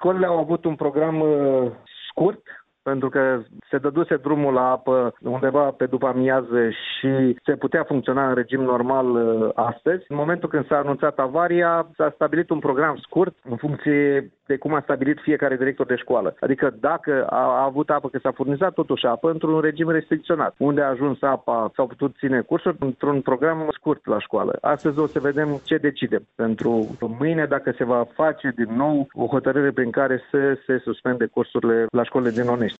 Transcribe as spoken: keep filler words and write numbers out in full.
Școlile au avut un program uh, scurt, pentru că se dăduse drumul la apă undeva pe după amiază și se putea funcționa în regim normal astăzi. În momentul când s-a anunțat avaria, s-a stabilit un program scurt în funcție de cum a stabilit fiecare director de școală. Adică dacă a avut apă, că s-a furnizat totuși apă într-un regim restricționat. Unde a ajuns apa, s-au putut ține cursuri într-un program scurt la școală. Astăzi o să vedem ce decidem. Pentru mâine, dacă se va face din nou o hotărâre prin care să se suspende cursurile la școlile din Onești.